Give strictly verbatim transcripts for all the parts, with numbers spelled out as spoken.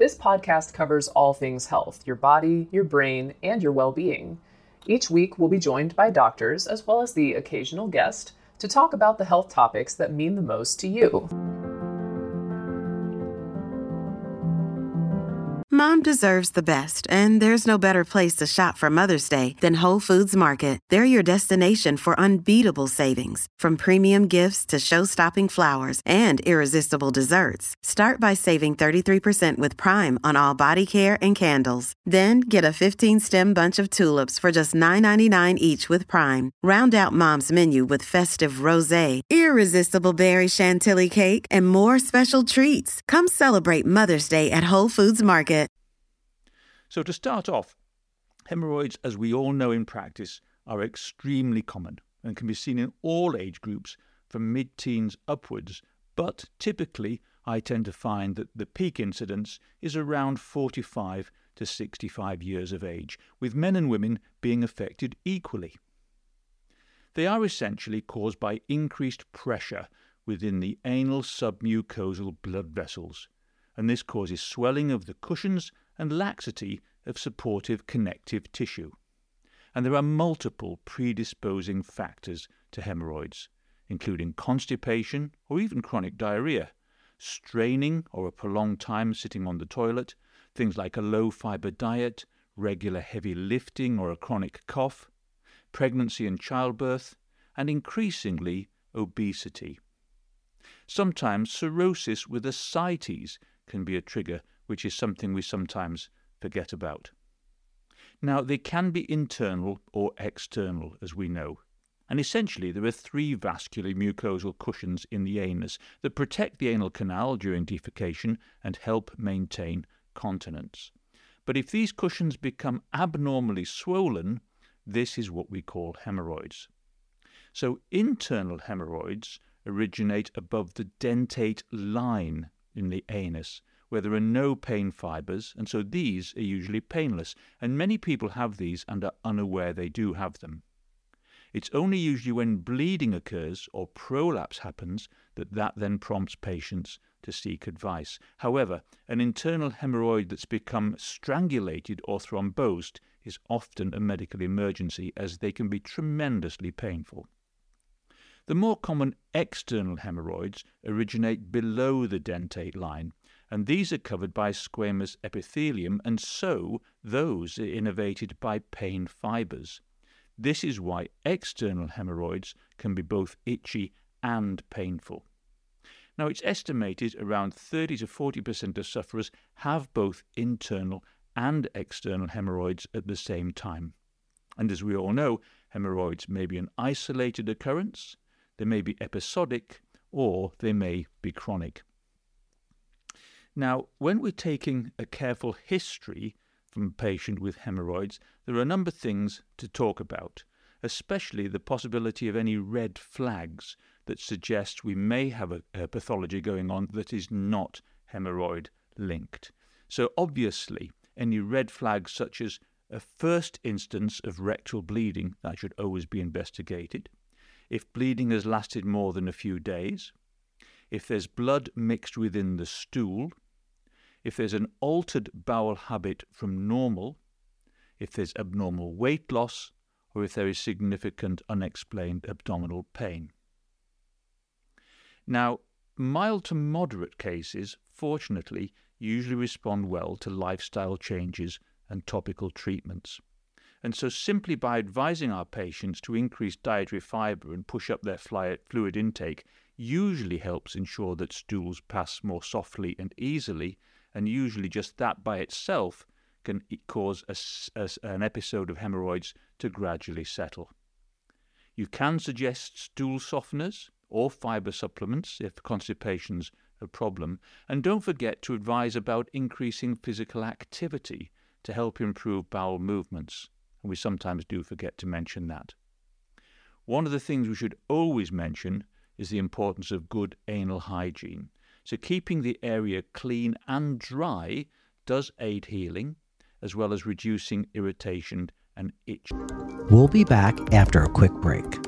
This podcast covers all things health, your body, your brain, and your well-being. Each week, we'll be joined by doctors, as well as the occasional guest, to talk about the health topics that mean the most to you. Mom deserves the best, and there's no better place to shop for Mother's Day than Whole Foods Market. They're your destination for unbeatable savings, from premium gifts to show-stopping flowers and irresistible desserts. Start by saving thirty-three percent with Prime on all body care and candles. Then get a fifteen-stem bunch of tulips for just nine ninety-nine each with Prime. Round out Mom's menu with festive rosé, irresistible berry chantilly cake, and more special treats. Come celebrate Mother's Day at Whole Foods Market. So to start off, hemorrhoids, as we all know in practice, are extremely common and can be seen in all age groups from mid-teens upwards, but typically I tend to find that the peak incidence is around forty-five to sixty-five years of age, with men and women being affected equally. They are essentially caused by increased pressure within the anal submucosal blood vessels, and this causes swelling of the cushions and laxity of supportive connective tissue. And there are multiple predisposing factors to hemorrhoids, including constipation or even chronic diarrhea, straining or a prolonged time sitting on the toilet, things like a low-fiber diet, regular heavy lifting or a chronic cough, pregnancy and childbirth, and increasingly obesity. Sometimes cirrhosis with ascites can be a trigger, which is something we sometimes forget about. Now, they can be internal or external, as we know. And essentially, there are three vascular mucosal cushions in the anus that protect the anal canal during defecation and help maintain continence. But if these cushions become abnormally swollen, this is what we call hemorrhoids. So internal hemorrhoids originate above the dentate line in the anus, where there are no pain fibres, and so these are usually painless, and many people have these and are unaware they do have them. It's only usually when bleeding occurs or prolapse happens that that then prompts patients to seek advice. However, an internal hemorrhoid that's become strangulated or thrombosed is often a medical emergency, as they can be tremendously painful. The more common external hemorrhoids originate below the dentate line, and these are covered by squamous epithelium, and so those are innervated by pain fibres. This is why external hemorrhoids can be both itchy and painful. Now, it's estimated around thirty to forty percent of sufferers have both internal and external hemorrhoids at the same time. And as we all know, hemorrhoids may be an isolated occurrence, they may be episodic, or they may be chronic. Now, when we're taking a careful history from a patient with hemorrhoids, there are a number of things to talk about, especially the possibility of any red flags that suggest we may have a, a pathology going on that is not hemorrhoid linked. So obviously, any red flags such as a first instance of rectal bleeding, that should always be investigated. If bleeding has lasted more than a few days, if there's blood mixed within the stool, if there's an altered bowel habit from normal, if there's abnormal weight loss, or if there is significant unexplained abdominal pain. Now, mild to moderate cases, fortunately, usually respond well to lifestyle changes and topical treatments. And so simply by advising our patients to increase dietary fibre and push up their fluid intake usually helps ensure that stools pass more softly and easily, and usually just that by itself can cause a, a, an episode of hemorrhoids to gradually settle. You can suggest stool softeners or fibre supplements if constipation's a problem, and don't forget to advise about increasing physical activity to help improve bowel movements, and we sometimes do forget to mention that. One of the things we should always mention is the importance of good anal hygiene. So keeping the area clean and dry does aid healing, as well as reducing irritation and itch. We'll be back after a quick break.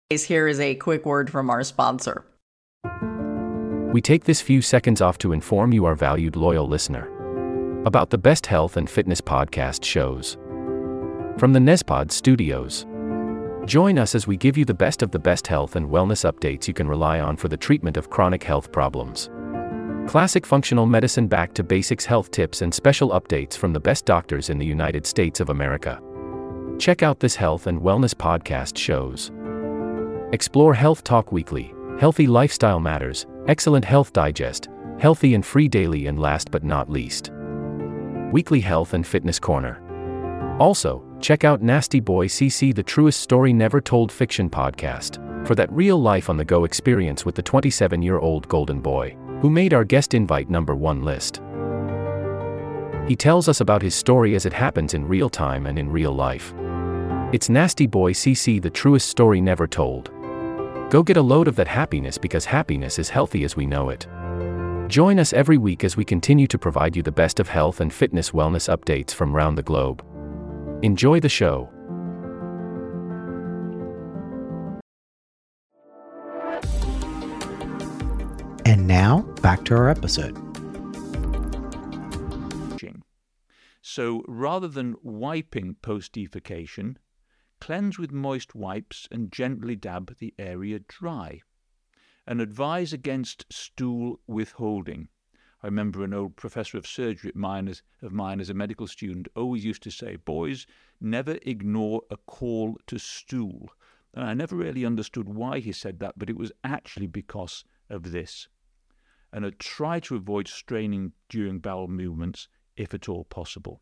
Here is a quick word from our sponsor. We take this few seconds off to inform you, our valued loyal listener, about the best health and fitness podcast shows from the Nezpod studios. Join us as we give you the best of the best health and wellness updates you can rely on for the treatment of chronic health problems. Classic functional medicine back to basics health tips and special updates from the best doctors in the United States of America. Check out this health and wellness podcast shows. Explore Health Talk Weekly, Healthy Lifestyle Matters, Excellent Health Digest, Healthy and Free Daily, and last but not least, Weekly Health and Fitness Corner. Also, check out Nasty Boy C C, the truest story never told fiction podcast, for that real life on the go experience with the twenty-seven-year-old golden boy, who made our guest invite number one list. He tells us about his story as it happens in real time and in real life. It's Nasty Boy C C, the truest story never told. Go get a load of that happiness, because happiness is healthy as we know it. Join us every week as we continue to provide you the best of health and fitness wellness updates from around the globe. Enjoy the show. And now, back to our episode. So rather than wiping post-defecation, cleanse with moist wipes and gently dab the area dry. And advise against stool withholding. I remember an old professor of surgery of mine, as, of mine as a medical student always used to say, boys, never ignore a call to stool. And I never really understood why he said that, but it was actually because of this. And I'd try to avoid straining during bowel movements if at all possible.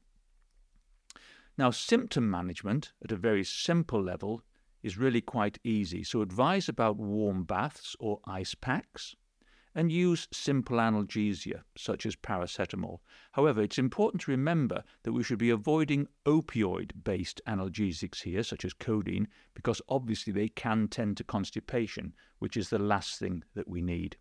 Now, symptom management at a very simple level is really quite easy. So advise about warm baths or ice packs, and use simple analgesia, such as paracetamol. However, it's important to remember that we should be avoiding opioid-based analgesics here, such as codeine, because obviously they can tend to constipation, which is the last thing that we need.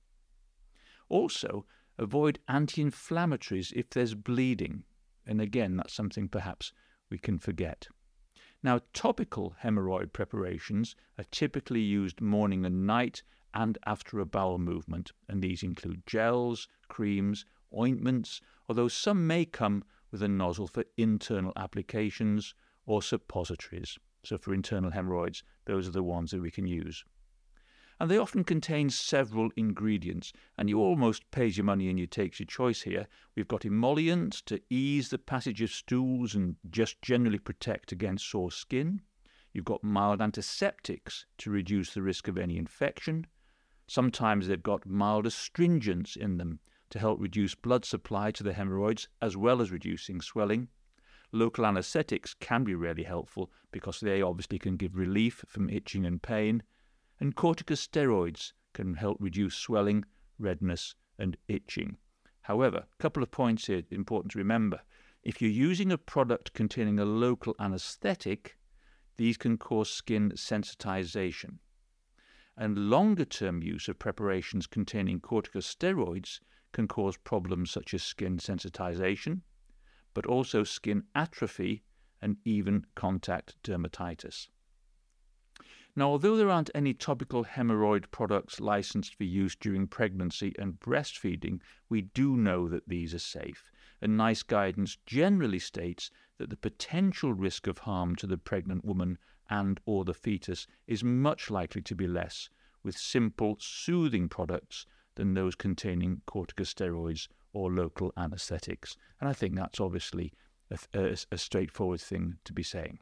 Also, avoid anti-inflammatories if there's bleeding. And again, that's something perhaps we can forget. Now, topical hemorrhoid preparations are typically used morning and night and after a bowel movement, and these include gels, creams, ointments, although some may come with a nozzle for internal applications or suppositories. So for internal hemorrhoids, those are the ones that we can use. And they often contain several ingredients, and you almost pays your money and you takes your choice here. We've got emollients to ease the passage of stools and just generally protect against sore skin. You've got mild antiseptics to reduce the risk of any infection. Sometimes they've got mild astringents in them to help reduce blood supply to the hemorrhoids as well as reducing swelling. Local anesthetics can be really helpful because they obviously can give relief from itching and pain. And corticosteroids can help reduce swelling, redness, and itching. However, a couple of points here important to remember. If you're using a product containing a local anesthetic, these can cause skin sensitization. And longer-term use of preparations containing corticosteroids can cause problems such as skin sensitization, but also skin atrophy and even contact dermatitis. Now, although there aren't any topical hemorrhoid products licensed for use during pregnancy and breastfeeding, we do know that these are safe, and NICE guidance generally states that the potential risk of harm to the pregnant woman and or the fetus is much likely to be less with simple, soothing products than those containing corticosteroids or local anesthetics. And I think that's obviously a, a, a straightforward thing to be saying.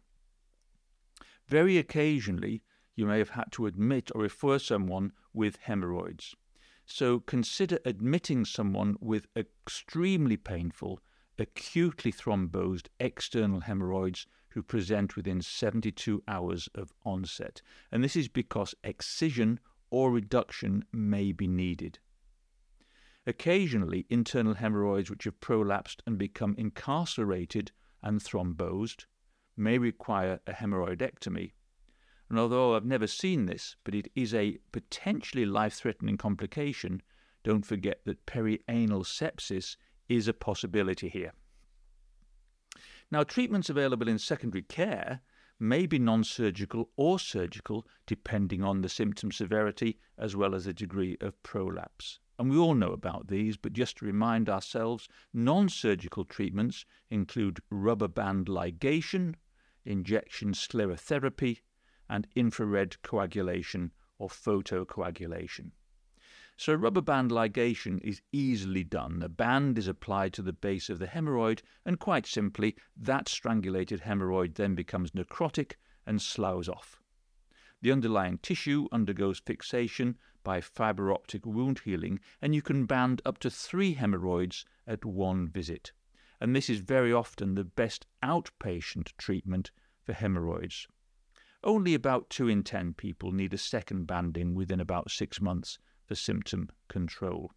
Very occasionally, you may have had to admit or refer someone with hemorrhoids. So consider admitting someone with extremely painful, acutely thrombosed external hemorrhoids who present within seventy-two hours of onset. And this is because excision or reduction may be needed. Occasionally, internal hemorrhoids which have prolapsed and become incarcerated and thrombosed may require a hemorrhoidectomy. And although I've never seen this, but it is a potentially life-threatening complication, don't forget that perianal sepsis is a possibility here. Now, treatments available in secondary care may be non-surgical or surgical depending on the symptom severity as well as the degree of prolapse. And we all know about these, but just to remind ourselves, non-surgical treatments include rubber band ligation, injection sclerotherapy, and infrared coagulation or photocoagulation. So rubber band ligation is easily done. A band is applied to the base of the hemorrhoid, and quite simply, that strangulated hemorrhoid then becomes necrotic and sloughs off. The underlying tissue undergoes fixation by fibre optic wound healing, and you can band up to three hemorrhoids at one visit. And this is very often the best outpatient treatment for hemorrhoids. Only about two in ten people need a second banding within about six months for symptom control.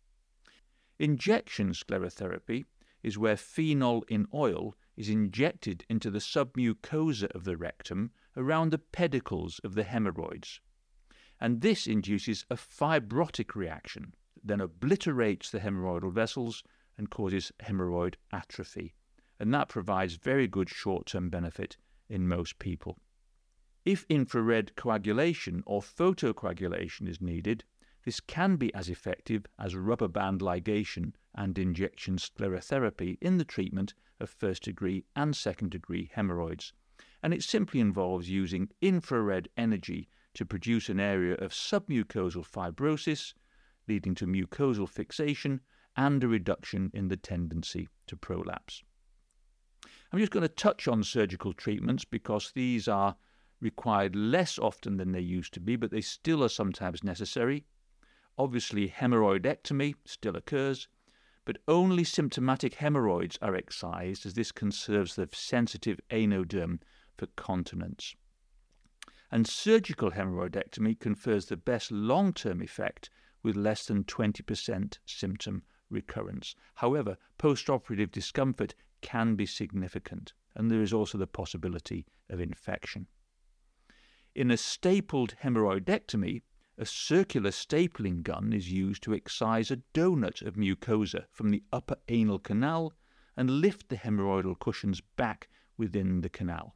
Injection sclerotherapy is where phenol in oil is injected into the submucosa of the rectum around the pedicles of the hemorrhoids. And this induces a fibrotic reaction that then obliterates the hemorrhoidal vessels and causes hemorrhoid atrophy. And that provides very good short-term benefit in most people. If infrared coagulation or photocoagulation is needed, this can be as effective as rubber band ligation and injection sclerotherapy in the treatment of first-degree and second-degree hemorrhoids. And it simply involves using infrared energy to produce an area of submucosal fibrosis, leading to mucosal fixation and a reduction in the tendency to prolapse. I'm just going to touch on surgical treatments because these are required less often than they used to be, but they still are sometimes necessary. Obviously, hemorrhoidectomy still occurs, but only symptomatic hemorrhoids are excised, as this conserves the sensitive anoderm for continence. And surgical hemorrhoidectomy confers the best long-term effect with less than twenty percent symptom recurrence. However, post-operative discomfort can be significant, and there is also the possibility of infection. In a stapled hemorrhoidectomy, a circular stapling gun is used to excise a donut of mucosa from the upper anal canal and lift the hemorrhoidal cushions back within the canal.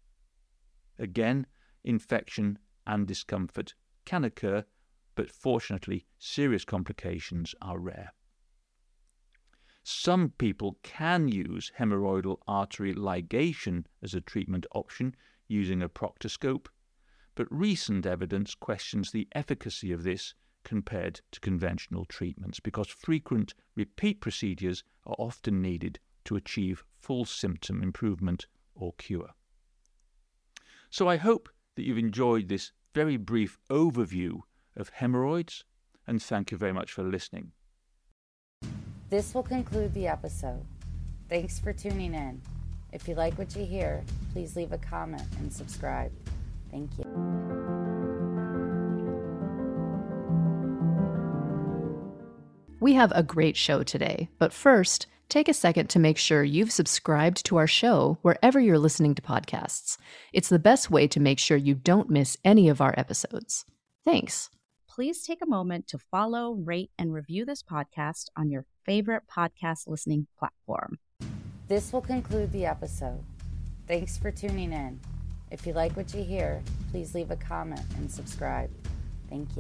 Again, infection and discomfort can occur, but fortunately, serious complications are rare. Some people can use hemorrhoidal artery ligation as a treatment option using a proctoscope, but recent evidence questions the efficacy of this compared to conventional treatments because frequent repeat procedures are often needed to achieve full symptom improvement or cure. So I hope that you've enjoyed this very brief overview of hemorrhoids, and thank you very much for listening. This will conclude the episode. Thanks for tuning in. If you like what you hear, please leave a comment and subscribe. Thank you. We have a great show today, but first, take a second to make sure you've subscribed to our show wherever you're listening to podcasts. It's the best way to make sure you don't miss any of our episodes. Thanks. Please take a moment to follow, rate, and review this podcast on your favorite podcast listening platform. This will conclude the episode. Thanks for tuning in. If you like what you hear, please leave a comment and subscribe. Thank you.